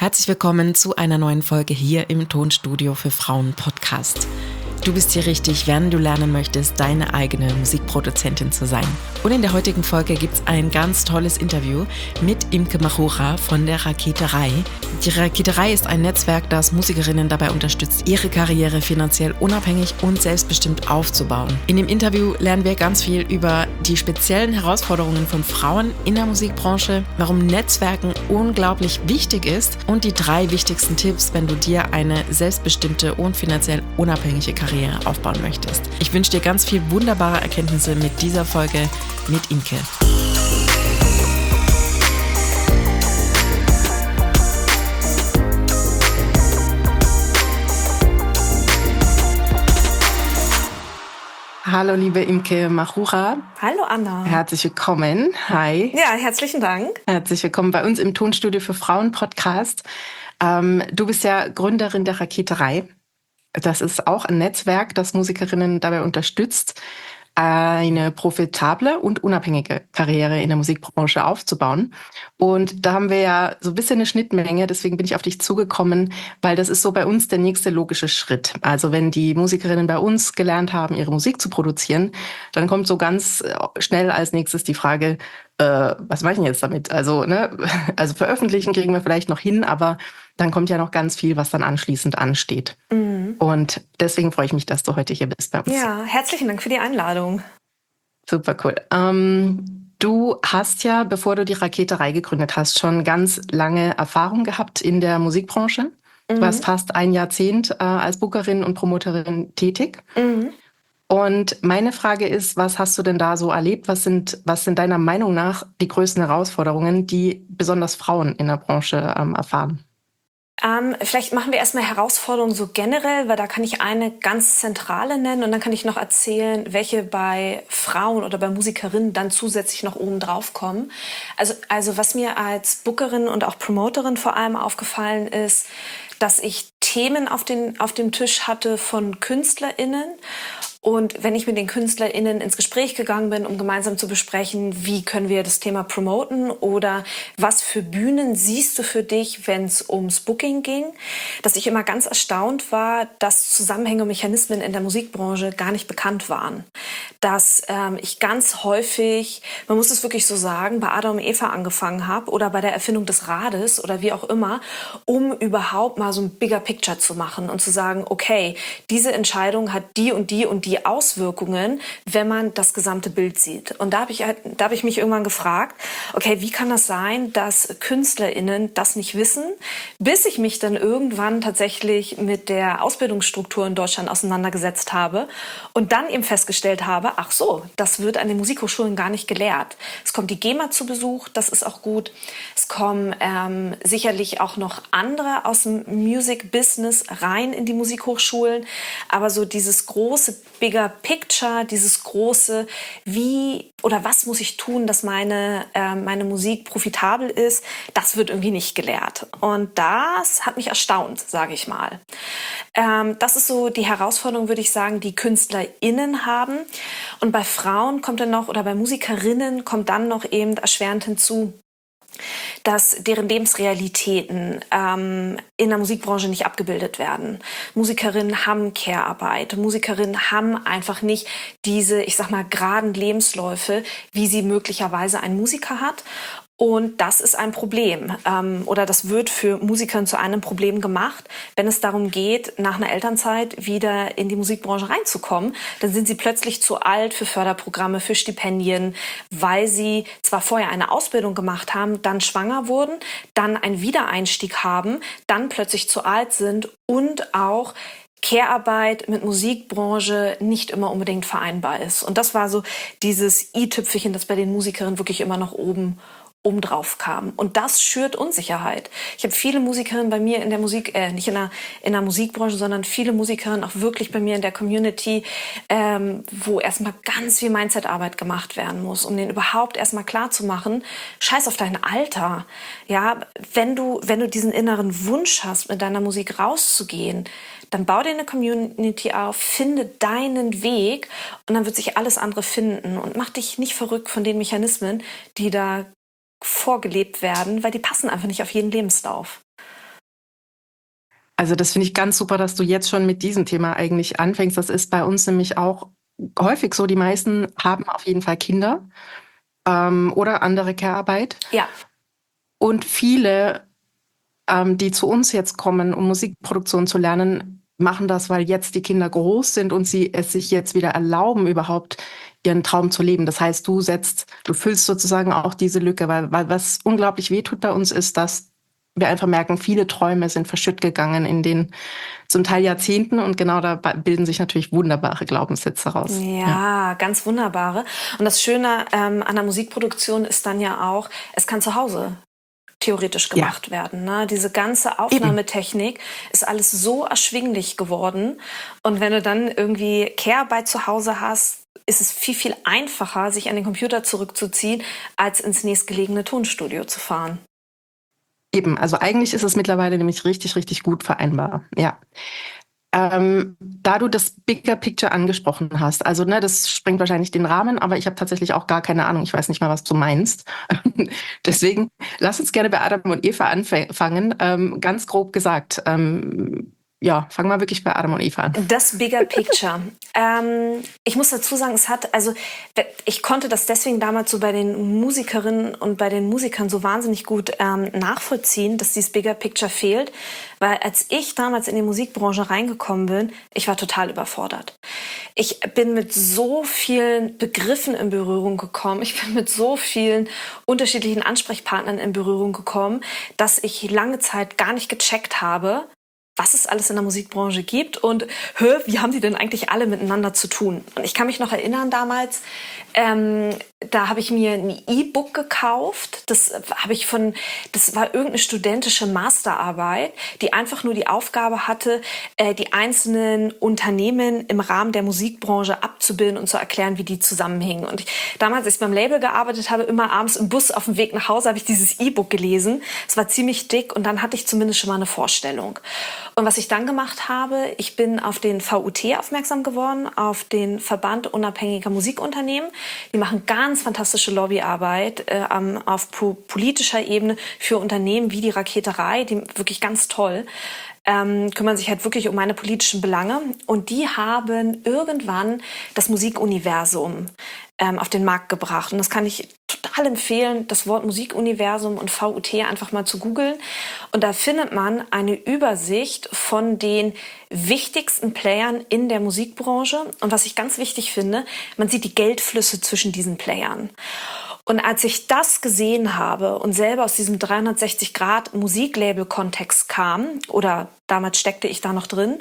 Herzlich willkommen zu einer neuen Folge hier im Tonstudio für Frauen Podcast. Du bist hier richtig, wenn du lernen möchtest, deine eigene Musikproduzentin zu sein. Und in der heutigen Folge gibt es ein ganz tolles Interview mit Imke Machura von der Raketerei. Die Raketerei ist ein Netzwerk, das Musikerinnen dabei unterstützt, ihre Karriere finanziell unabhängig und selbstbestimmt aufzubauen. In dem Interview lernen wir ganz viel über die speziellen Herausforderungen von Frauen in der Musikbranche, warum Netzwerken unglaublich wichtig ist und die 3 wichtigsten Tipps, wenn du dir eine selbstbestimmte und finanziell unabhängige Karriere aufbauen möchtest. Ich wünsche dir ganz viel wunderbare Erkenntnisse mit dieser Folge mit Imke. Hallo liebe Imke Machura. Hallo Anna. Herzlich willkommen. Hi. Ja, herzlichen Dank. Herzlich willkommen bei uns im Tonstudio für Frauen Podcast. Du bist ja Gründerin der Raketerei. Das ist auch ein Netzwerk, das Musikerinnen dabei unterstützt, eine profitable und unabhängige Karriere in der Musikbranche aufzubauen. Und da haben wir ja so ein bisschen eine Schnittmenge, deswegen bin ich auf dich zugekommen, weil das ist so bei uns der nächste logische Schritt. Also wenn die Musikerinnen bei uns gelernt haben, ihre Musik zu produzieren, dann kommt so ganz schnell als nächstes die Frage, was mache ich denn jetzt damit? Also veröffentlichen kriegen wir vielleicht noch hin, aber dann kommt ja noch ganz viel, was dann anschließend ansteht. Mhm. Und deswegen freue ich mich, dass du heute hier bist bei uns. Ja, herzlichen Dank für die Einladung. Super cool. Du hast ja, bevor du die Raketerei gegründet hast, schon ganz lange Erfahrung gehabt in der Musikbranche. Mhm. Du warst fast ein Jahrzehnt als Bookerin und Promoterin tätig. Mhm. Und meine Frage ist, was hast du denn da so erlebt? Was sind deiner Meinung nach die größten Herausforderungen, die besonders Frauen in der Branche erfahren? Vielleicht machen wir erstmal Herausforderungen so generell, weil da kann ich eine ganz zentrale nennen und dann kann ich noch erzählen, welche bei Frauen oder bei Musikerinnen dann zusätzlich noch oben drauf kommen. Also was mir als Bookerin und auch Promoterin vor allem aufgefallen ist, dass ich Themen auf dem Tisch hatte von KünstlerInnen. Und wenn ich mit den KünstlerInnen ins Gespräch gegangen bin, um gemeinsam zu besprechen, wie können wir das Thema promoten oder was für Bühnen siehst du für dich, wenn es ums Booking ging, dass ich immer ganz erstaunt war, dass Zusammenhänge und Mechanismen in der Musikbranche gar nicht bekannt waren. Dass ich ganz häufig, man muss es wirklich so sagen, bei Adam und Eva angefangen habe oder bei der Erfindung des Rades oder wie auch immer, um überhaupt mal so ein Bigger Picture zu machen und zu sagen, okay, diese Entscheidung hat die und die und die Auswirkungen, wenn man das gesamte Bild sieht. Und da habe ich mich irgendwann gefragt, okay, wie kann das sein, dass KünstlerInnen das nicht wissen, bis ich mich dann irgendwann tatsächlich mit der Ausbildungsstruktur in Deutschland auseinandergesetzt habe und dann eben festgestellt habe, ach so, das wird an den Musikhochschulen gar nicht gelehrt. Es kommt die GEMA zu Besuch, das ist auch gut. Es kommen sicherlich auch noch andere aus dem Music-Business rein in die Musikhochschulen, aber so dieses große Bigger Picture, dieses große, wie oder was muss ich tun, dass meine Musik profitabel ist, das wird irgendwie nicht gelehrt. Und das hat mich erstaunt, sage ich mal. Das ist so die Herausforderung, würde ich sagen, die KünstlerInnen haben. Und bei Frauen kommt dann noch, oder bei Musikerinnen kommt dann noch eben erschwerend hinzu, dass deren Lebensrealitäten in der Musikbranche nicht abgebildet werden. Musikerinnen haben Care-Arbeit. Musikerinnen haben einfach nicht diese, ich sag mal, geraden Lebensläufe, wie sie möglicherweise ein Musiker hat. Und das ist ein Problem oder das wird für Musiker zu einem Problem gemacht, wenn es darum geht, nach einer Elternzeit wieder in die Musikbranche reinzukommen. Dann sind sie plötzlich zu alt für Förderprogramme, für Stipendien, weil sie zwar vorher eine Ausbildung gemacht haben, dann schwanger wurden, dann einen Wiedereinstieg haben, dann plötzlich zu alt sind und auch Care-Arbeit mit Musikbranche nicht immer unbedingt vereinbar ist. Und das war so dieses i-Tüpfelchen, das bei den Musikerinnen wirklich immer noch oben drauf kam. Und das schürt Unsicherheit. Ich habe viele Musikerinnen bei mir in der Musik, nicht in der Musikbranche, sondern viele Musikerinnen auch wirklich bei mir in der Community, wo erstmal ganz viel Mindset-Arbeit gemacht werden muss, um denen überhaupt erstmal klar zu machen, scheiß auf dein Alter. Ja, wenn du diesen inneren Wunsch hast, mit deiner Musik rauszugehen, dann bau dir eine Community auf, finde deinen Weg und dann wird sich alles andere finden und mach dich nicht verrückt von den Mechanismen, die da vorgelebt werden, weil die passen einfach nicht auf jeden Lebenslauf. Also das finde ich ganz super, dass du jetzt schon mit diesem Thema eigentlich anfängst. Das ist bei uns nämlich auch häufig so. Die meisten haben auf jeden Fall Kinder oder andere Care-Arbeit. Ja. Und viele, die zu uns jetzt kommen, um Musikproduktion zu lernen, machen das, weil jetzt die Kinder groß sind und sie es sich jetzt wieder erlauben, überhaupt ihren Traum zu leben. Das heißt, du füllst sozusagen auch diese Lücke, weil was unglaublich wehtut bei uns ist, dass wir einfach merken, viele Träume sind verschütt gegangen in den zum Teil Jahrzehnten und genau da bilden sich natürlich wunderbare Glaubenssätze raus. Ja, ganz wunderbare. Und das Schöne an der Musikproduktion ist dann ja auch, es kann zu Hause theoretisch gemacht werden. Ne? Diese ganze Aufnahmetechnik ist alles so erschwinglich geworden. Und wenn du dann irgendwie Care-Arbeit zu Hause hast, ist es viel, viel einfacher, sich an den Computer zurückzuziehen, als ins nächstgelegene Tonstudio zu fahren. Eben, also eigentlich ist es mittlerweile nämlich richtig, richtig gut vereinbar. Ja. Da du das Bigger Picture angesprochen hast, also das sprengt wahrscheinlich den Rahmen, aber ich habe tatsächlich auch gar keine Ahnung, ich weiß nicht mal, was du meinst. Deswegen lass uns gerne bei Adam und Eva anfangen. Ganz grob gesagt, ja, fangen wir wirklich bei Adam und Eva an. Das Bigger Picture. Ich muss dazu sagen, ich konnte das deswegen damals so bei den Musikerinnen und bei den Musikern so wahnsinnig gut nachvollziehen, dass dieses Bigger Picture fehlt. Weil als ich damals in die Musikbranche reingekommen bin, ich war total überfordert. Ich bin mit so vielen Begriffen in Berührung gekommen. Ich bin mit so vielen unterschiedlichen Ansprechpartnern in Berührung gekommen, dass ich lange Zeit gar nicht gecheckt habe, was es alles in der Musikbranche gibt und wie haben die denn eigentlich alle miteinander zu tun? Und ich kann mich noch erinnern damals, da habe ich mir ein E-Book gekauft. Das war irgendeine studentische Masterarbeit, die einfach nur die Aufgabe hatte, die einzelnen Unternehmen im Rahmen der Musikbranche abzubilden und zu erklären, wie die zusammenhängen. Und damals, als ich beim Label gearbeitet habe, immer abends im Bus auf dem Weg nach Hause, habe ich dieses E-Book gelesen. Es war ziemlich dick und dann hatte ich zumindest schon mal eine Vorstellung. Und was ich dann gemacht habe, ich bin auf den VUT aufmerksam geworden, auf den Verband unabhängiger Musikunternehmen. Die machen ganz fantastische Lobbyarbeit auf politischer Ebene für Unternehmen wie die Raketerei, die wirklich ganz toll kümmern sich halt wirklich um meine politischen Belange. Und die haben irgendwann das Musikuniversum auf den Markt gebracht. Und das kann ich total empfehlen, das Wort Musikuniversum und VUT einfach mal zu googeln. Und da findet man eine Übersicht von den wichtigsten Playern in der Musikbranche. Und was ich ganz wichtig finde, man sieht die Geldflüsse zwischen diesen Playern. Und als ich das gesehen habe und selber aus diesem 360-Grad-Musiklabel-Kontext kam, oder damals steckte ich da noch drin,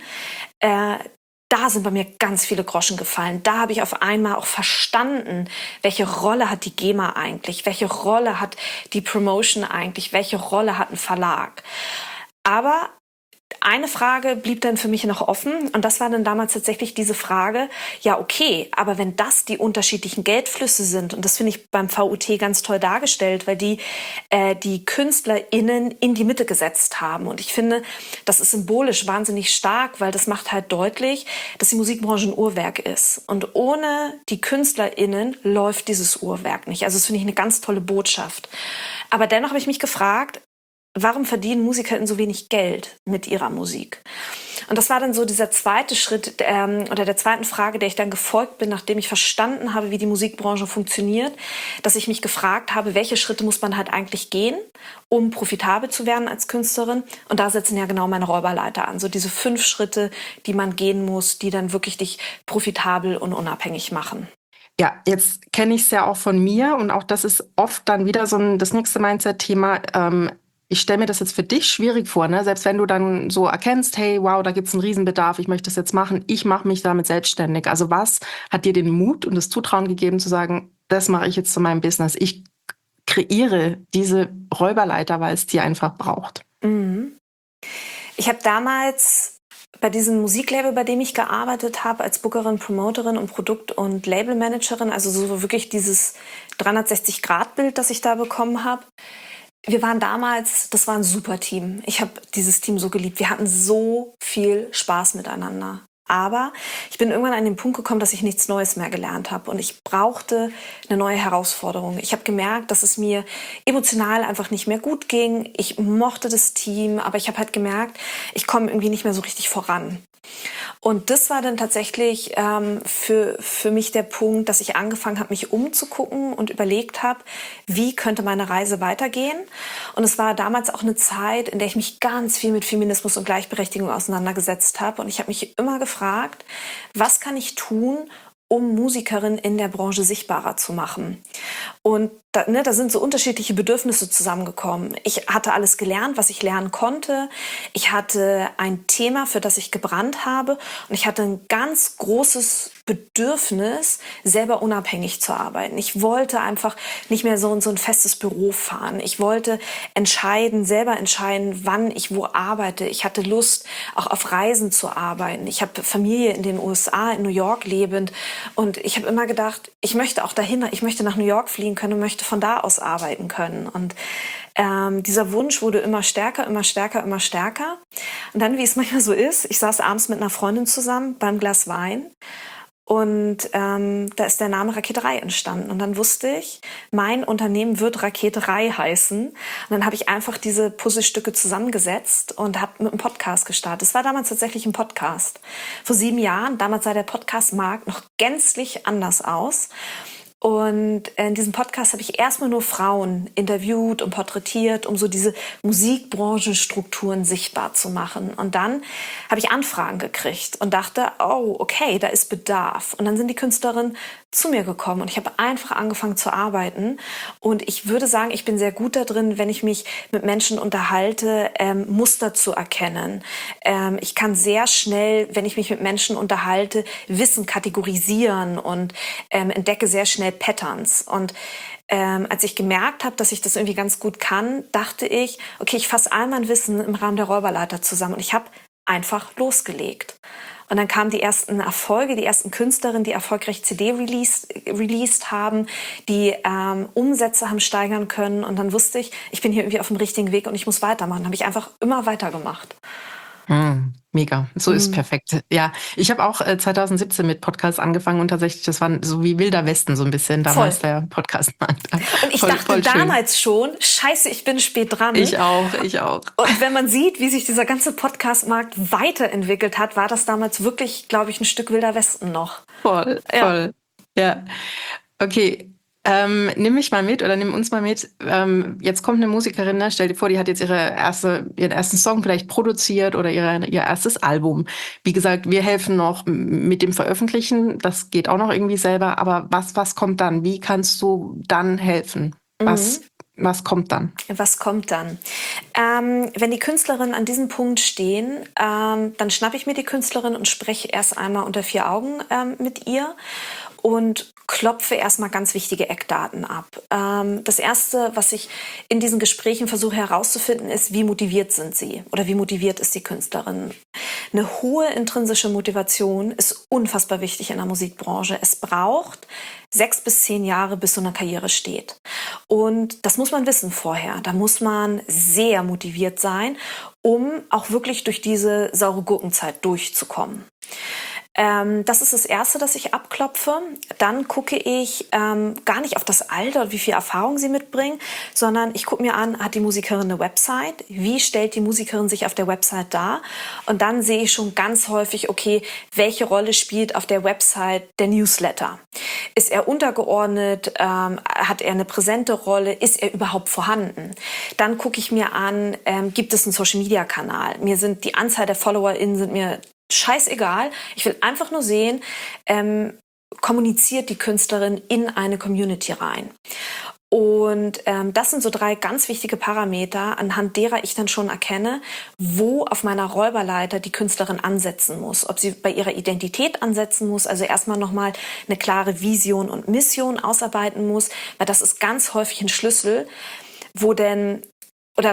da sind bei mir ganz viele Groschen gefallen. Da habe ich auf einmal auch verstanden, welche Rolle hat die GEMA eigentlich, welche Rolle hat die Promotion eigentlich, welche Rolle hat ein Verlag. Aber eine Frage blieb dann für mich noch offen und das war dann damals tatsächlich diese Frage, ja okay, aber wenn das die unterschiedlichen Geldflüsse sind und das finde ich beim VUT ganz toll dargestellt, weil die KünstlerInnen in die Mitte gesetzt haben und ich finde, das ist symbolisch wahnsinnig stark, weil das macht halt deutlich, dass die Musikbranche ein Uhrwerk ist und ohne die KünstlerInnen läuft dieses Uhrwerk nicht. Also das finde ich eine ganz tolle Botschaft. Aber dennoch habe ich mich gefragt, warum verdienen MusikerInnen so wenig Geld mit ihrer Musik? Und das war dann so dieser zweite Schritt oder der zweiten Frage, der ich dann gefolgt bin, nachdem ich verstanden habe, wie die Musikbranche funktioniert, dass ich mich gefragt habe, welche Schritte muss man halt eigentlich gehen, um profitabel zu werden als Künstlerin? Und da setzen ja genau meine Räuberleiter an. So diese 5 Schritte, die man gehen muss, die dann wirklich dich profitabel und unabhängig machen. Ja, jetzt kenne ich es ja auch von mir und auch das ist oft dann wieder das nächste Mindset-Thema. Ich stelle mir das jetzt für dich schwierig vor, ne? Selbst wenn du dann so erkennst, hey, wow, da gibt's einen Riesenbedarf, ich möchte das jetzt machen, ich mache mich damit selbstständig. Also was hat dir den Mut und das Zutrauen gegeben zu sagen, das mache ich jetzt zu meinem Business? Ich kreiere diese Räuberleiter, weil es die einfach braucht. Mhm. Ich habe damals bei diesem Musiklabel, bei dem ich gearbeitet habe, als Bookerin, Promoterin und Produkt- und Labelmanagerin, also so wirklich dieses 360-Grad-Bild, das ich da bekommen habe, wir waren damals, das war ein super Team. Ich habe dieses Team so geliebt. Wir hatten so viel Spaß miteinander. Aber ich bin irgendwann an den Punkt gekommen, dass ich nichts Neues mehr gelernt habe. Und ich brauchte eine neue Herausforderung. Ich habe gemerkt, dass es mir emotional einfach nicht mehr gut ging. Ich mochte das Team, aber ich habe halt gemerkt, ich komme irgendwie nicht mehr so richtig voran. Und das war dann tatsächlich für mich der Punkt, dass ich angefangen habe, mich umzugucken und überlegt habe, wie könnte meine Reise weitergehen. Und es war damals auch eine Zeit, in der ich mich ganz viel mit Feminismus und Gleichberechtigung auseinandergesetzt habe. Und ich habe mich immer gefragt, was kann ich tun, um Musikerin in der Branche sichtbarer zu machen. Und da sind so unterschiedliche Bedürfnisse zusammengekommen. Ich hatte alles gelernt, was ich lernen konnte. Ich hatte ein Thema, für das ich gebrannt habe. Und ich hatte ein ganz großes Bedürfnis, selber unabhängig zu arbeiten. Ich wollte einfach nicht mehr so ein festes Büro fahren. Ich wollte selber entscheiden, wann ich wo arbeite. Ich hatte Lust, auch auf Reisen zu arbeiten. Ich habe Familie in den USA, in New York lebend. Und ich habe immer gedacht, ich möchte auch dahin, ich möchte nach New York fliegen können und möchte von da aus arbeiten können. Und dieser Wunsch wurde immer stärker, immer stärker, immer stärker. Und dann, wie es manchmal so ist, ich saß abends mit einer Freundin zusammen beim Glas Wein. Und da ist der Name Raketerei entstanden. Und dann wusste ich, mein Unternehmen wird Raketerei heißen. Und dann habe ich einfach diese Puzzlestücke zusammengesetzt und habe mit einem Podcast gestartet. Es war damals tatsächlich ein Podcast. Vor 7 Jahren, damals sah der Podcast-Markt noch gänzlich anders aus. Und in diesem Podcast habe ich erstmal nur Frauen interviewt und porträtiert, um so diese Musikbranchenstrukturen sichtbar zu machen. Und dann habe ich Anfragen gekriegt und dachte, oh, okay, da ist Bedarf. Und dann sind die Künstlerinnen zu mir gekommen und ich habe einfach angefangen zu arbeiten. Und ich würde sagen, ich bin sehr gut da drin, wenn ich mich mit Menschen unterhalte, Muster zu erkennen. Ich kann sehr schnell, wenn ich mich mit Menschen unterhalte, Wissen kategorisieren und entdecke sehr schnell Patterns. Und als ich gemerkt habe, dass ich das irgendwie ganz gut kann, dachte ich, okay, ich fasse all mein Wissen im Rahmen der Räuberleiter zusammen und ich habe einfach losgelegt. Und dann kamen die ersten Erfolge, die ersten Künstlerinnen, die erfolgreich CD released haben, die Umsätze haben steigern können. Und dann wusste ich bin hier irgendwie auf dem richtigen Weg und ich muss weitermachen. Dann habe ich einfach immer weitergemacht. Mega, so ist perfekt. Ja, ich habe auch 2017 mit Podcasts angefangen und tatsächlich, das war so wie Wilder Westen so ein bisschen damals der Podcast-Markt. Und ich dachte damals schon, scheiße, ich bin spät dran. Ich auch. Und wenn man sieht, wie sich dieser ganze Podcast-Markt weiterentwickelt hat, war das damals wirklich, glaube ich, ein Stück Wilder Westen noch. Voll. Ja. Okay. Nimm mich mal mit oder nimm uns mal mit. Jetzt kommt eine Musikerin, ne? Stell dir vor, die hat jetzt ihren ersten Song vielleicht produziert oder ihr erstes Album. Wie gesagt, wir helfen noch mit dem Veröffentlichen. Das geht auch noch irgendwie selber. Aber was kommt dann? Wie kannst du dann helfen? Was kommt dann? Was kommt dann? Wenn die Künstlerinnen an diesem Punkt stehen, dann schnappe ich mir die Künstlerin und spreche erst einmal unter 4 Augen mit ihr und klopfe erstmal ganz wichtige Eckdaten ab. Das Erste, was ich in diesen Gesprächen versuche herauszufinden, ist, wie motiviert sind sie oder wie motiviert ist die Künstlerin. Eine hohe intrinsische Motivation ist unfassbar wichtig in der Musikbranche. Es braucht 6 bis 10 Jahre, bis so eine Karriere steht. Und das muss man wissen vorher. Da muss man sehr motiviert sein, um auch wirklich durch diese saure Gurkenzeit durchzukommen. Das ist das Erste, das ich abklopfe. Dann gucke ich gar nicht auf das Alter und wie viel Erfahrung sie mitbringen, sondern ich gucke mir an, hat die Musikerin eine Website? Wie stellt die Musikerin sich auf der Website dar? Und dann sehe ich schon ganz häufig, okay, welche Rolle spielt auf der Website der Newsletter? Ist er untergeordnet? Hat er eine präsente Rolle? Ist er überhaupt vorhanden? Dann gucke ich mir an, gibt es einen Social-Media-Kanal? Die Anzahl der FollowerInnen sind mir scheißegal. Ich will einfach nur sehen, kommuniziert die Künstlerin in eine Community rein. Und das sind so 3 ganz wichtige Parameter, anhand derer ich dann schon erkenne, wo auf meiner Räuberleiter die Künstlerin ansetzen muss. Ob sie bei ihrer Identität ansetzen muss, also erstmal nochmal eine klare Vision und Mission ausarbeiten muss, weil das ist ganz häufig ein Schlüssel,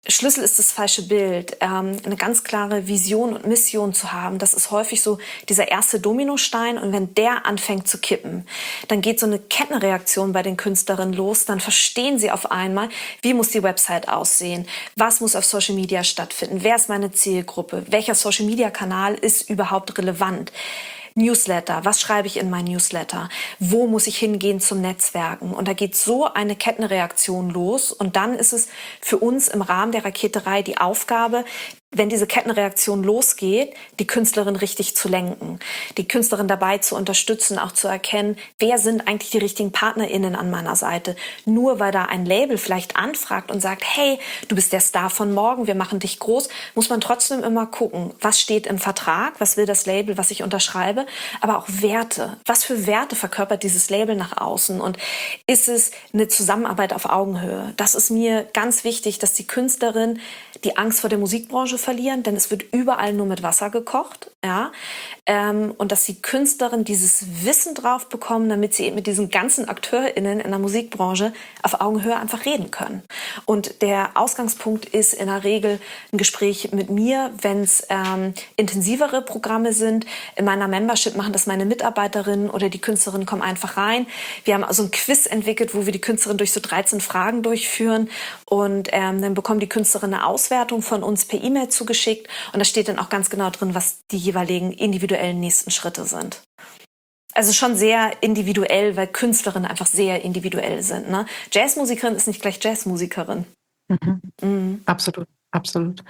Schlüssel ist das falsche Bild. Eine ganz klare Vision und Mission zu haben, das ist häufig so dieser erste Dominostein. Und wenn der anfängt zu kippen, dann geht so eine Kettenreaktion bei den Künstlerinnen los. Dann verstehen sie auf einmal, wie muss die Website aussehen? Was muss auf Social Media stattfinden? Wer ist meine Zielgruppe? Welcher Social Media Kanal ist überhaupt relevant? Newsletter, was schreibe ich in mein Newsletter? Wo muss ich hingehen zum Netzwerken? Und da geht so eine Kettenreaktion los. Und dann ist es für uns im Rahmen der Raketerei die Aufgabe, wenn diese Kettenreaktion losgeht, die Künstlerin richtig zu lenken, die Künstlerin dabei zu unterstützen, auch zu erkennen, wer sind eigentlich die richtigen PartnerInnen an meiner Seite. Nur weil da ein Label vielleicht anfragt und sagt, hey, du bist der Star von morgen, wir machen dich groß, muss man trotzdem immer gucken, was steht im Vertrag, was will das Label, was ich unterschreibe, aber auch Werte. Was für Werte verkörpert dieses Label nach außen? Und ist es eine Zusammenarbeit auf Augenhöhe? Das ist mir ganz wichtig, dass die Künstlerin die Angst vor der Musikbranche verlieren, denn es wird überall nur mit Wasser gekocht, ja, und dass die Künstlerin dieses Wissen drauf bekommen, damit sie eben mit diesen ganzen AkteurInnen in der Musikbranche auf Augenhöhe einfach reden können. Und der Ausgangspunkt ist in der Regel ein Gespräch mit mir, wenn es intensivere Programme sind. In meiner Membership machen das meine Mitarbeiterinnen oder die Künstlerinnen kommen einfach rein. Wir haben also ein Quiz entwickelt, wo wir die Künstlerin durch so 13 Fragen durchführen und dann bekommen die Künstlerinnen eine Auswertung von uns per E-Mail zugeschickt und da steht dann auch ganz genau drin, was die jeweiligen individuellen nächsten Schritte sind. Also schon sehr individuell, weil Künstlerinnen einfach sehr individuell sind. Ne? Jazzmusikerin ist nicht gleich Jazzmusikerin. Absolut, absolut.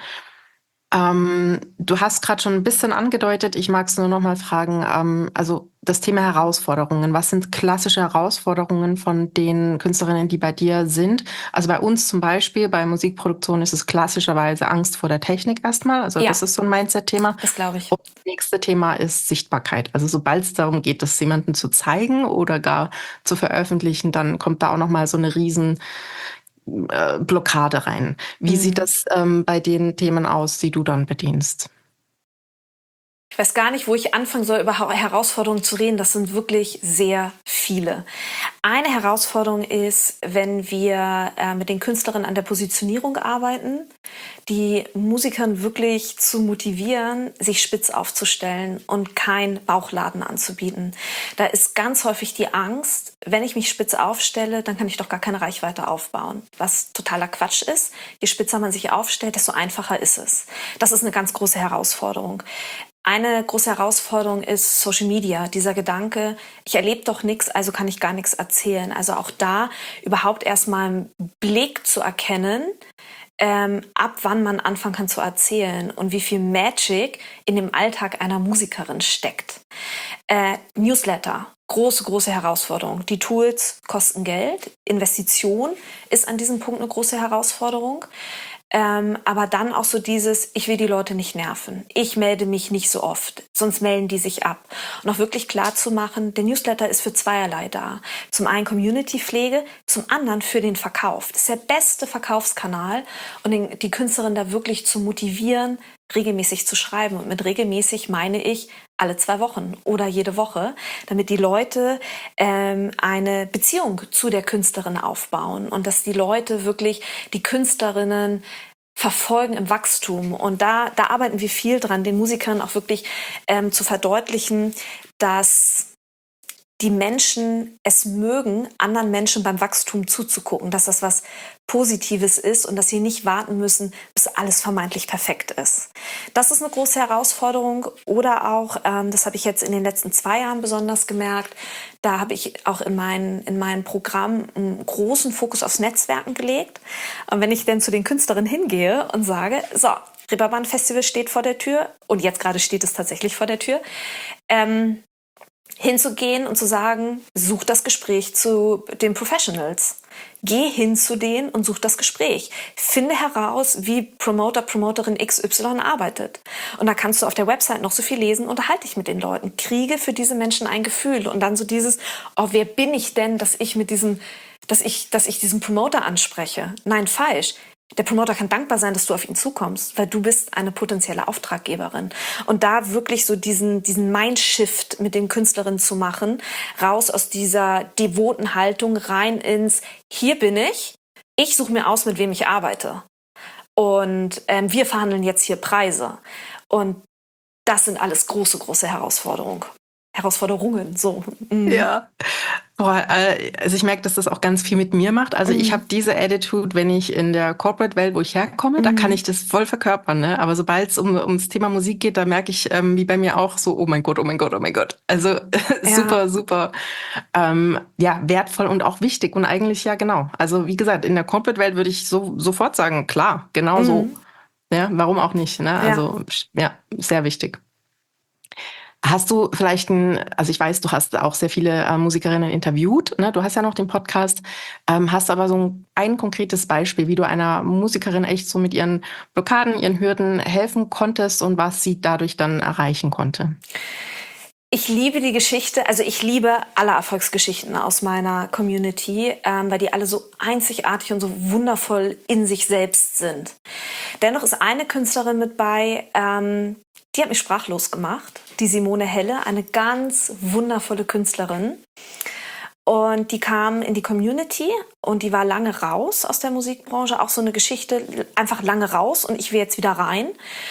Du hast gerade schon ein bisschen angedeutet, ich mag es nur noch mal fragen, also das Thema Herausforderungen. Was sind klassische Herausforderungen von den Künstlerinnen, die bei dir sind? Also bei uns zum Beispiel, bei Musikproduktion ist es klassischerweise Angst vor der Technik erstmal. Also Ja. das ist so ein Mindset-Thema. Das glaube ich. Und das nächste Thema ist Sichtbarkeit. Also sobald es darum geht, das jemandem zu zeigen oder gar zu veröffentlichen, dann kommt da auch noch mal so eine riesen Blockade rein. Wie sieht das bei den Themen aus, die du dann bedienst? Ich weiß gar nicht, wo ich anfangen soll, über Herausforderungen zu reden. Das sind wirklich sehr viele. Eine Herausforderung ist, wenn wir mit den Künstlerinnen an der Positionierung arbeiten, die Musikern wirklich zu motivieren, sich spitz aufzustellen und kein Bauchladen anzubieten. Da ist ganz häufig die Angst, wenn ich mich spitz aufstelle, dann kann ich doch gar keine Reichweite aufbauen. Was totaler Quatsch ist. Je spitzer man sich aufstellt, desto einfacher ist es. Das ist eine ganz große Herausforderung. Eine große Herausforderung ist Social Media, dieser Gedanke, ich erlebe doch nichts, also kann ich gar nichts erzählen. Also auch da überhaupt erstmal einen Blick zu erkennen, ab wann man anfangen kann zu erzählen und wie viel Magic in dem Alltag einer Musikerin steckt. Newsletter, große Herausforderung. Die Tools kosten Geld, Investition ist an diesem Punkt eine große Herausforderung. Aber dann auch so dieses, ich will die Leute nicht nerven. Ich melde mich nicht so oft, sonst melden die sich ab. Und auch wirklich klar zu machen, der Newsletter ist für zweierlei da. Zum einen Community-Pflege, zum anderen für den Verkauf. Das ist der beste Verkaufskanal und die Künstlerin da wirklich zu motivieren, regelmäßig zu schreiben. Und mit regelmäßig meine ich alle 2 Wochen oder jede Woche, damit die Leute eine Beziehung zu der Künstlerin aufbauen und dass die Leute wirklich die Künstlerinnen verfolgen im Wachstum. Und da arbeiten wir viel dran, den Musikern auch wirklich zu verdeutlichen, dass die Menschen es mögen, anderen Menschen beim Wachstum zuzugucken, dass das was Positives ist und dass sie nicht warten müssen, bis alles vermeintlich perfekt ist. Das ist eine große Herausforderung. Oder auch, das habe ich jetzt in den letzten 2 Jahren besonders gemerkt, da habe ich auch in meinem Programm einen großen Fokus aufs Netzwerken gelegt. Und wenn ich dann zu den Künstlerinnen hingehe und sage, so, Reeperbahn Festival steht vor der Tür und jetzt gerade steht es tatsächlich vor der Tür, hinzugehen und zu sagen, such das Gespräch zu den Professionals. Geh hin zu denen und such das Gespräch. Finde heraus, wie Promoterin XY arbeitet. Und da kannst du auf der Website noch so viel lesen, unterhalte dich mit den Leuten. Kriege für diese Menschen ein Gefühl. Und dann so dieses, oh, wer bin ich denn, dass ich diesen Promoter anspreche? Nein, falsch. Der Promoter kann dankbar sein, dass du auf ihn zukommst, weil du bist eine potenzielle Auftraggeberin. Und da wirklich so diesen Mindshift mit den Künstlerinnen zu machen, raus aus dieser devoten Haltung rein ins, hier bin ich suche mir aus, mit wem ich arbeite. Und wir verhandeln jetzt hier Preise. Und das sind alles große, große Herausforderungen, so. Ja. Boah, also ich merke, dass das auch ganz viel mit mir macht. Also ich habe diese Attitude, wenn ich in der Corporate-Welt, wo ich herkomme, da kann ich das voll verkörpern, ne? Aber sobald es ums Thema Musik geht, da merke ich, wie bei mir auch so, oh mein Gott, oh mein Gott, oh mein Gott. Also super, super, ja, wertvoll und auch wichtig. Und eigentlich, ja, genau. Also wie gesagt, in der Corporate-Welt würde ich sofort sagen, klar, genau so. Ja, warum auch nicht, ne? Also ja, sehr wichtig. Hast du vielleicht also ich weiß, du hast auch sehr viele Musikerinnen interviewt, ne? Du hast ja noch den Podcast, hast aber so ein konkretes Beispiel, wie du einer Musikerin echt so mit ihren Blockaden, ihren Hürden helfen konntest und was sie dadurch dann erreichen konnte. Ich liebe die Geschichte, also ich liebe alle Erfolgsgeschichten aus meiner Community, weil die alle so einzigartig und so wundervoll in sich selbst sind. Dennoch ist eine Künstlerin mit bei, die hat mich sprachlos gemacht, die Simone Helle, eine ganz wundervolle Künstlerin. Und die kam in die Community und die war lange raus aus der Musikbranche, auch so eine Geschichte, einfach lange raus und ich will jetzt wieder rein.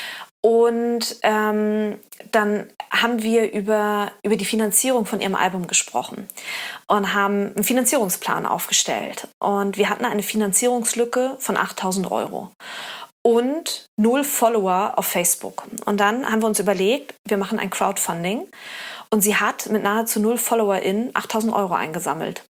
Und dann haben wir über die Finanzierung von ihrem Album gesprochen und haben einen Finanzierungsplan aufgestellt. Und wir hatten eine Finanzierungslücke von 8.000 € und 0 Follower auf Facebook. Und dann haben wir uns überlegt, wir machen ein Crowdfunding. Und sie hat mit nahezu 0 FollowerInnen 8.000 € eingesammelt.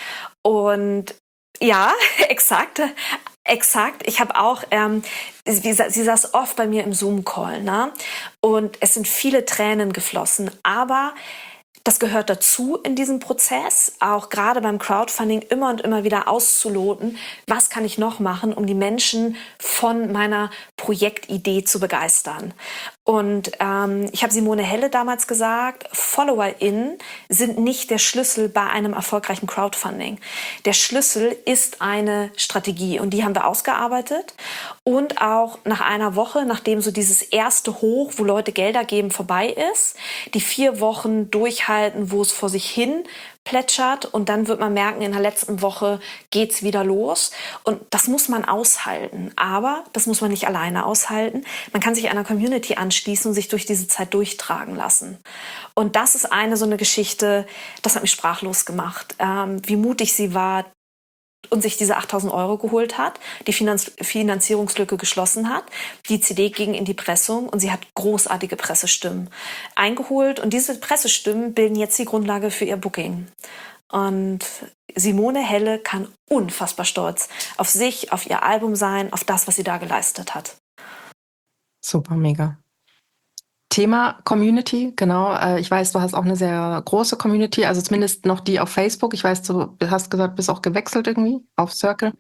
Und ja, exakt. Ich habe auch, sie saß oft bei mir im Zoom-Call, ne? Und es sind viele Tränen geflossen, aber das gehört dazu in diesem Prozess, auch gerade beim Crowdfunding immer und immer wieder auszuloten, was kann ich noch machen, um die Menschen von meiner Projektidee zu begeistern. Und ich habe Simone Helle damals gesagt, FollowerInnen sind nicht der Schlüssel bei einem erfolgreichen Crowdfunding. Der Schlüssel ist eine Strategie und die haben wir ausgearbeitet. Und auch nach einer Woche, nachdem so dieses erste Hoch, wo Leute Gelder geben, vorbei ist, die 4 Wochen durchhalten, wo es vor sich hin plätschert und dann wird man merken, in der letzten Woche geht's wieder los und das muss man aushalten, aber das muss man nicht alleine aushalten. Man kann sich einer Community anschließen und sich durch diese Zeit durchtragen lassen. Und das ist so eine Geschichte, das hat mich sprachlos gemacht, wie mutig sie war und sich diese 8.000 € geholt hat, die Finanzierungslücke geschlossen hat. Die CD ging in die Pressung und sie hat großartige Pressestimmen eingeholt. Und diese Pressestimmen bilden jetzt die Grundlage für ihr Booking. Und Simone Helle kann unfassbar stolz auf sich, auf ihr Album sein, auf das, was sie da geleistet hat. Super, mega. Thema Community, genau. Ich weiß, du hast auch eine sehr große Community, also zumindest noch die auf Facebook. Ich weiß, du hast gesagt, bist auch gewechselt irgendwie auf Circle.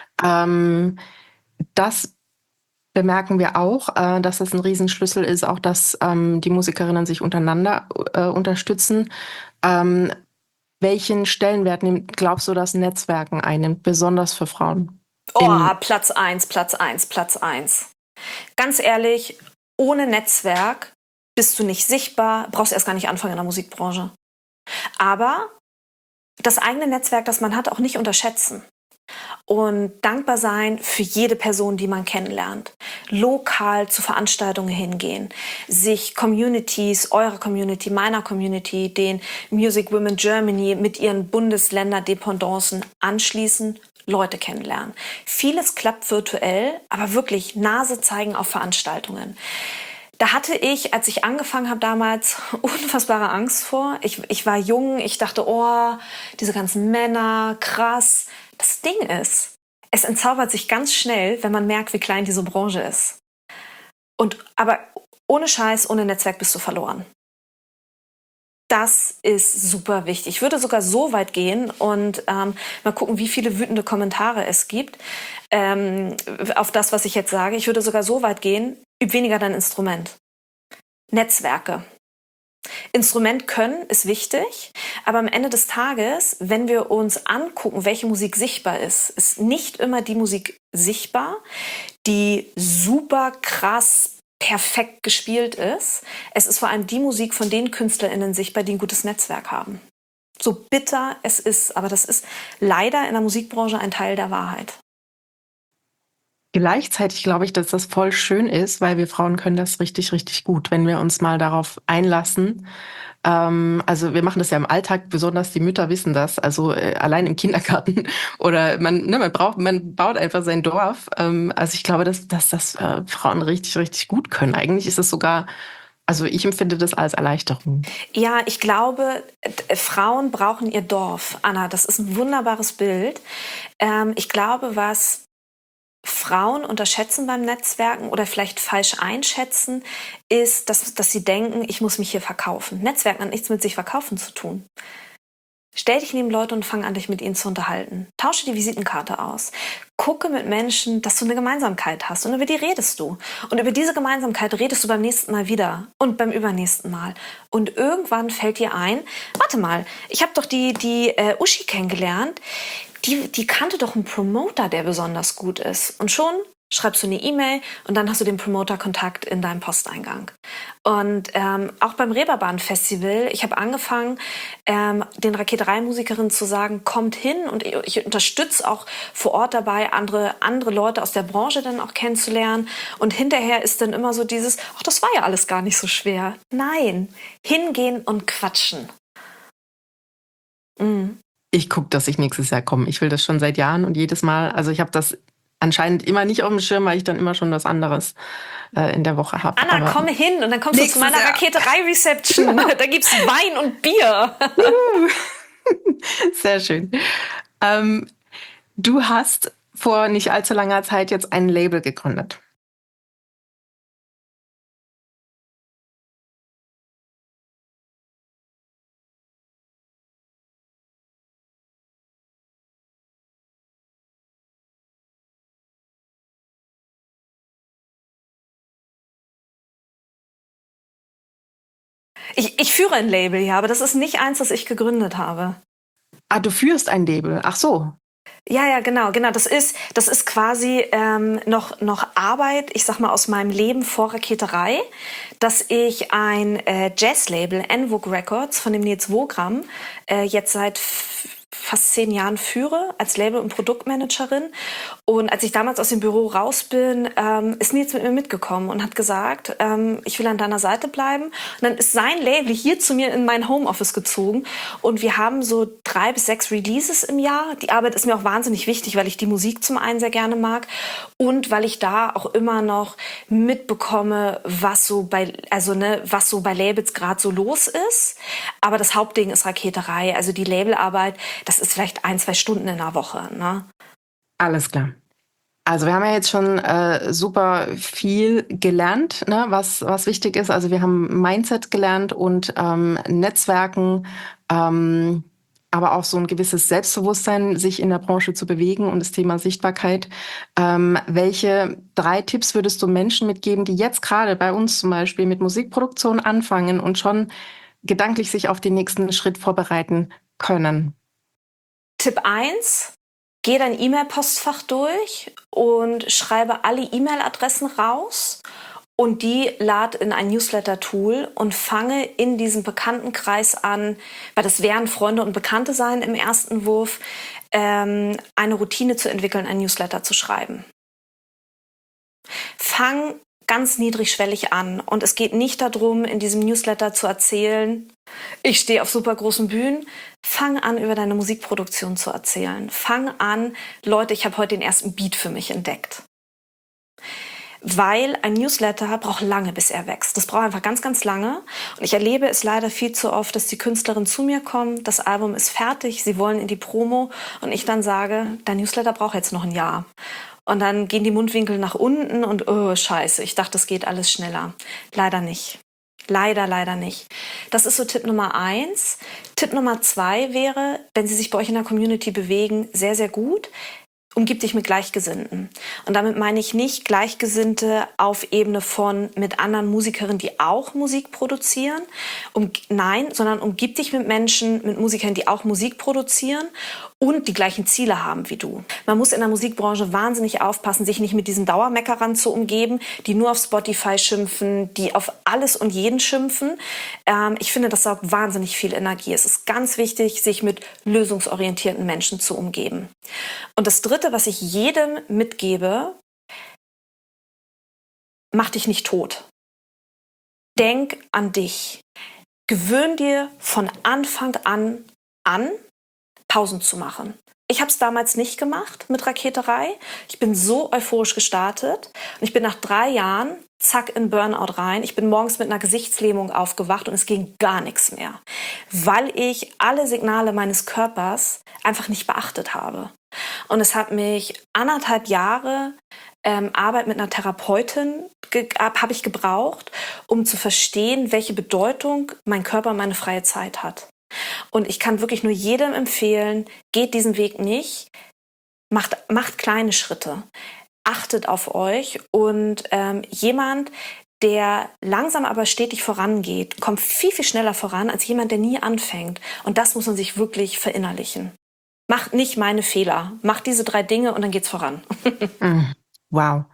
Das bemerken wir auch, dass das ein Riesenschlüssel ist, auch dass die Musikerinnen sich untereinander unterstützen. Welchen Stellenwert glaubst du, dass Netzwerken einnimmt, besonders für Frauen? Platz 1. Ganz ehrlich, ohne Netzwerk bist du nicht sichtbar, brauchst erst gar nicht anfangen in der Musikbranche. Aber das eigene Netzwerk, das man hat, auch nicht unterschätzen. Und dankbar sein für jede Person, die man kennenlernt. Lokal zu Veranstaltungen hingehen. Sich Communities, eurer Community, meiner Community, den Music Women Germany mit ihren Bundesländer-Dependancen anschließen, Leute kennenlernen. Vieles klappt virtuell, aber wirklich Nase zeigen auf Veranstaltungen. Da hatte ich, als ich angefangen habe damals, unfassbare Angst vor. Ich war jung, ich dachte, diese ganzen Männer, krass. Das Ding ist, es entzaubert sich ganz schnell, wenn man merkt, wie klein diese Branche ist. Aber ohne Scheiß, ohne Netzwerk bist du verloren. Das ist super wichtig. Ich würde sogar so weit gehen und mal gucken, wie viele wütende Kommentare es gibt auf das, was ich jetzt sage. Ich würde sogar so weit gehen, üb weniger dein Instrument. Netzwerke. Instrument können ist wichtig, aber am Ende des Tages, wenn wir uns angucken, welche Musik sichtbar ist nicht immer die Musik sichtbar, die super krass perfekt gespielt ist. Es ist vor allem die Musik von den KünstlerInnen sichtbar, die ein gutes Netzwerk haben. So bitter es ist, aber das ist leider in der Musikbranche ein Teil der Wahrheit. Gleichzeitig glaube ich, dass das voll schön ist, weil wir Frauen können das richtig, richtig gut, wenn wir uns mal darauf einlassen. Also wir machen das ja im Alltag, besonders die Mütter wissen das. Also allein im Kindergarten oder man baut einfach sein Dorf. Also ich glaube, dass das Frauen richtig, richtig gut können. Eigentlich ist es sogar, also ich empfinde das als Erleichterung. Ja, ich glaube, Frauen brauchen ihr Dorf. Anna, das ist ein wunderbares Bild. Ich glaube, was Frauen unterschätzen beim Netzwerken oder vielleicht falsch einschätzen, ist, dass sie denken, ich muss mich hier verkaufen. Netzwerken hat nichts mit sich verkaufen zu tun. Stell dich neben Leute und fang an, dich mit ihnen zu unterhalten. Tausche die Visitenkarte aus. Gucke mit Menschen, dass du eine Gemeinsamkeit hast und über die redest du. Und über diese Gemeinsamkeit redest du beim nächsten Mal wieder und beim übernächsten Mal. Und irgendwann fällt dir ein, warte mal, ich habe doch die Uschi kennengelernt. Die kannte doch einen Promoter, der besonders gut ist. Und schon schreibst du eine E-Mail und dann hast du den Promoter-Kontakt in deinem Posteingang. Und auch beim Reeperbahn-Festival, ich habe angefangen, den Raketerei-Musikerinnen zu sagen, kommt hin, und ich unterstütze auch vor Ort dabei, andere Leute aus der Branche dann auch kennenzulernen. Und hinterher ist dann immer so dieses, ach, das war ja alles gar nicht so schwer. Nein, hingehen und quatschen. Mhm. Ich gucke, dass ich nächstes Jahr komme. Ich will das schon seit Jahren und jedes Mal, also ich habe das anscheinend immer nicht auf dem Schirm, weil ich dann immer schon was anderes in der Woche habe. Anna, komm hin und dann kommst du zu meiner Raketerei-Reception. Genau. Da gibt's Wein und Bier. Sehr schön. Du hast vor nicht allzu langer Zeit jetzt ein Label gegründet. Ich führe ein Label, ja, aber das ist nicht eins, das ich gegründet habe. Ah, du führst ein Label. Ach so. Ja, genau. Das ist quasi noch Arbeit, ich sag mal, aus meinem Leben vor Raketerei, dass ich ein Jazz-Label, Envogue Records, von dem Nils Wogram, jetzt seit fast 10 Jahren führe als Label- und Produktmanagerin. Und als ich damals aus dem Büro raus bin, ist Nils mit mir mitgekommen und hat gesagt, ich will an deiner Seite bleiben. Und dann ist sein Label hier zu mir in mein Homeoffice gezogen. Und wir haben so 3 bis 6 Releases im Jahr. Die Arbeit ist mir auch wahnsinnig wichtig, weil ich die Musik zum einen sehr gerne mag und weil ich da auch immer noch mitbekomme, was so bei Labels gerade so los ist. Aber das Hauptding ist Raketerei. Also die Labelarbeit, das ist vielleicht 1-2 Stunden in der Woche, ne? Alles klar. Also wir haben ja jetzt schon super viel gelernt, ne, was wichtig ist. Also wir haben Mindset gelernt und Netzwerken, aber auch so ein gewisses Selbstbewusstsein, sich in der Branche zu bewegen, und das Thema Sichtbarkeit. Welche 3 Tipps würdest du Menschen mitgeben, die jetzt gerade bei uns zum Beispiel mit Musikproduktion anfangen und schon gedanklich sich auf den nächsten Schritt vorbereiten können? Tipp 1: Geh dein E-Mail-Postfach durch und schreibe alle E-Mail-Adressen raus und die lad in ein Newsletter-Tool und fange in diesem Bekanntenkreis an, weil das werden Freunde und Bekannte sein im ersten Wurf, eine Routine zu entwickeln, ein Newsletter zu schreiben. Fang ganz niedrigschwellig an, und es geht nicht darum, in diesem Newsletter zu erzählen, ich stehe auf super großen Bühnen. Fang an, über deine Musikproduktion zu erzählen. Fang an, Leute, ich habe heute den ersten Beat für mich entdeckt. Weil ein Newsletter braucht lange, bis er wächst. Das braucht einfach ganz, ganz lange. Und ich erlebe es leider viel zu oft, dass die Künstlerinnen zu mir kommen, das Album ist fertig, sie wollen in die Promo, und ich dann sage, dein Newsletter braucht jetzt noch ein Jahr. Und dann gehen die Mundwinkel nach unten und oh, scheiße, ich dachte, das geht alles schneller. Leider nicht. Leider nicht. Das ist so Tipp Nummer 1. Tipp Nummer 2 wäre, wenn Sie sich bei euch in der Community bewegen, sehr, sehr gut: Umgib dich mit Gleichgesinnten. Und damit meine ich nicht Gleichgesinnte auf Ebene von mit anderen Musikerinnen, die auch Musik produzieren. Nein, sondern umgib dich mit Menschen, mit Musikern, die auch Musik produzieren und die gleichen Ziele haben wie du. Man muss in der Musikbranche wahnsinnig aufpassen, sich nicht mit diesen Dauermeckerern zu umgeben, die nur auf Spotify schimpfen, die auf alles und jeden schimpfen. Ich finde, das saugt wahnsinnig viel Energie. Es ist ganz wichtig, sich mit lösungsorientierten Menschen zu umgeben. Und das Dritte, was ich jedem mitgebe: mach dich nicht tot. Denk an dich. Gewöhn dir von Anfang an, Pausen zu machen. Ich habe es damals nicht gemacht mit Raketerei. Ich bin so euphorisch gestartet und ich bin nach 3 Jahren zack in Burnout rein. Ich bin morgens mit einer Gesichtslähmung aufgewacht und es ging gar nichts mehr, weil ich alle Signale meines Körpers einfach nicht beachtet habe. Und es hat mich 1,5 Jahre Arbeit mit einer Therapeutin habe ich gebraucht, um zu verstehen, welche Bedeutung mein Körper, meine freie Zeit hat. Und ich kann wirklich nur jedem empfehlen, geht diesen Weg nicht, macht kleine Schritte, achtet auf euch und jemand, der langsam aber stetig vorangeht, kommt viel, viel schneller voran als jemand, der nie anfängt. Und das muss man sich wirklich verinnerlichen. Macht nicht meine Fehler, macht diese 3 Dinge und dann geht's voran. Wow.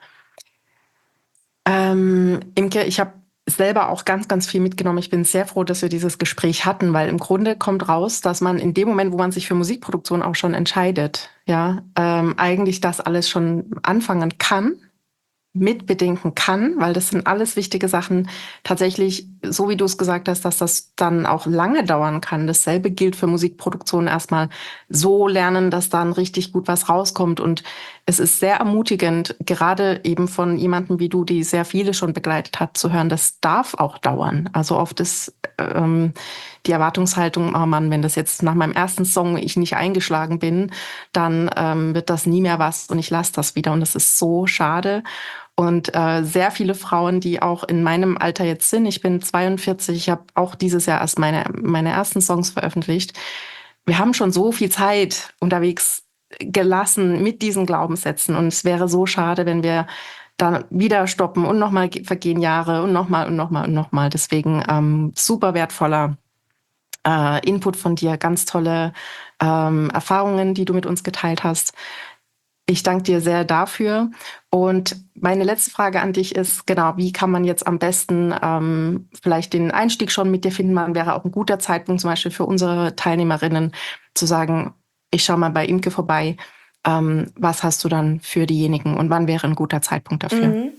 Imke, ich habe selber auch ganz, ganz viel mitgenommen. Ich bin sehr froh, dass wir dieses Gespräch hatten, weil im Grunde kommt raus, dass man in dem Moment, wo man sich für Musikproduktion auch schon entscheidet, ja, eigentlich das alles schon anfangen kann, mitbedenken kann, weil das sind alles wichtige Sachen. Tatsächlich, so wie du es gesagt hast, dass das dann auch lange dauern kann. Dasselbe gilt für Musikproduktion. Erstmal so lernen, dass dann richtig gut was rauskommt. Und es ist sehr ermutigend, gerade eben von jemandem wie du, die sehr viele schon begleitet hat, zu hören, das darf auch dauern. Also oft ist die Erwartungshaltung, oh Mann, wenn das jetzt nach meinem ersten Song ich nicht eingeschlagen bin, dann wird das nie mehr was und ich lasse das wieder. Und das ist so schade. Und sehr viele Frauen, die auch in meinem Alter jetzt sind, ich bin 42, ich habe auch dieses Jahr erst meine ersten Songs veröffentlicht. Wir haben schon so viel Zeit unterwegs gelassen mit diesen Glaubenssätzen. Und es wäre so schade, wenn wir dann wieder stoppen und nochmal vergehen Jahre und nochmal und nochmal und nochmal. Deswegen super wertvoller Input von dir, ganz tolle Erfahrungen, die du mit uns geteilt hast. Ich danke dir sehr dafür. Und meine letzte Frage an dich ist, genau, wie kann man jetzt am besten vielleicht den Einstieg schon mit dir finden? Wann wäre auch ein guter Zeitpunkt, zum Beispiel für unsere Teilnehmerinnen, zu sagen, ich schaue mal bei Imke vorbei. Was hast du dann für diejenigen und wann wäre ein guter Zeitpunkt dafür?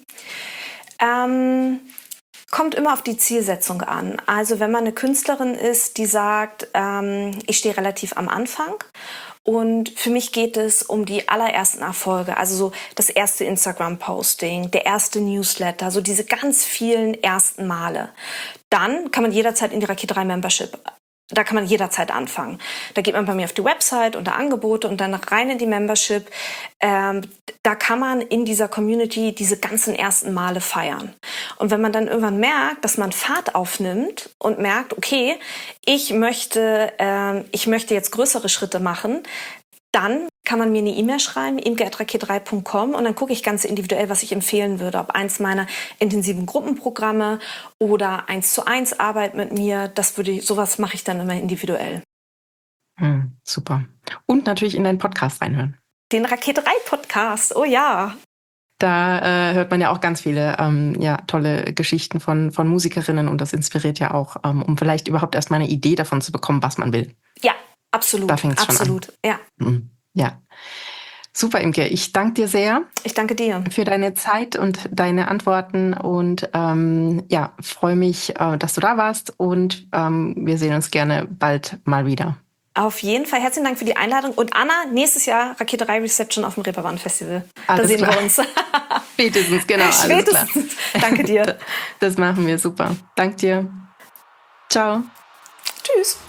Kommt immer auf die Zielsetzung an. Also wenn man eine Künstlerin ist, die sagt, ich stehe relativ am Anfang und für mich geht es um die allerersten Erfolge, also so das erste Instagram-Posting, der erste Newsletter, so diese ganz vielen ersten Male. Dann kann man jederzeit in die Raketerei Membership. Da kann man jederzeit anfangen. Da geht man bei mir auf die Website unter Angebote und dann rein in die Membership. Da kann man in dieser Community diese ganzen ersten Male feiern. Und wenn man dann irgendwann merkt, dass man Fahrt aufnimmt und merkt, okay, ich möchte jetzt größere Schritte machen, dann kann man mir eine E-Mail schreiben, imke@raketerei.com, und dann gucke ich ganz individuell, was ich empfehlen würde. Ob eins meiner intensiven Gruppenprogramme oder 1:1 Arbeit mit mir, sowas mache ich dann immer individuell. Super. Und natürlich in deinen Podcast reinhören. Den Raketerei-Podcast, oh ja. Da hört man ja auch ganz viele tolle Geschichten von Musikerinnen und das inspiriert ja auch, um vielleicht überhaupt erst mal eine Idee davon zu bekommen, was man will. Ja, absolut. Da fängt's schon an. Ja. Ja. Super, Imke. Ich danke dir sehr. Ich danke dir. Für deine Zeit und deine Antworten und freue mich, dass du da warst und wir sehen uns gerne bald mal wieder. Auf jeden Fall. Herzlichen Dank für die Einladung. Und Anna, nächstes Jahr Raketerei Reception auf dem Reeperbahn Festival. Da sehen wir uns. Spätestens, genau. Alles klar. Danke dir. Das machen wir, super. Danke dir. Ciao. Tschüss.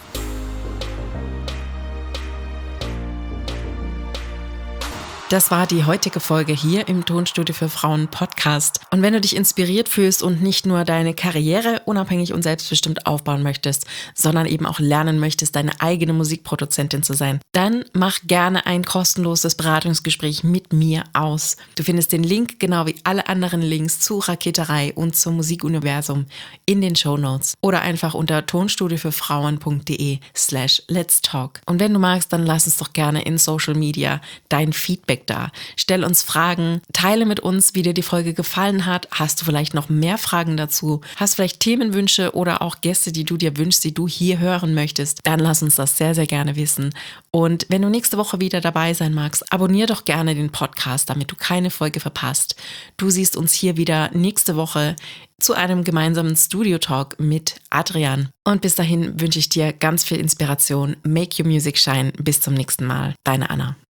Das war die heutige Folge hier im Tonstudio für Frauen Podcast. Und wenn du dich inspiriert fühlst und nicht nur deine Karriere unabhängig und selbstbestimmt aufbauen möchtest, sondern eben auch lernen möchtest, deine eigene Musikproduzentin zu sein, dann mach gerne ein kostenloses Beratungsgespräch mit mir aus. Du findest den Link, genau wie alle anderen Links zu Raketerei und zum Musikuniversum in den Shownotes oder einfach unter tonstudiofürfrauen.de/letstalk. Und wenn du magst, dann lass uns doch gerne in Social Media dein Feedback Feedback da. Stell uns Fragen, teile mit uns, wie dir die Folge gefallen hat. Hast du vielleicht noch mehr Fragen dazu? Hast vielleicht Themenwünsche oder auch Gäste, die du dir wünschst, die du hier hören möchtest? Dann lass uns das sehr, sehr gerne wissen. Und wenn du nächste Woche wieder dabei sein magst, abonnier doch gerne den Podcast, damit du keine Folge verpasst. Du siehst uns hier wieder nächste Woche zu einem gemeinsamen Studio-Talk mit Adrian. Und bis dahin wünsche ich dir ganz viel Inspiration. Make your music shine. Bis zum nächsten Mal. Deine Anna.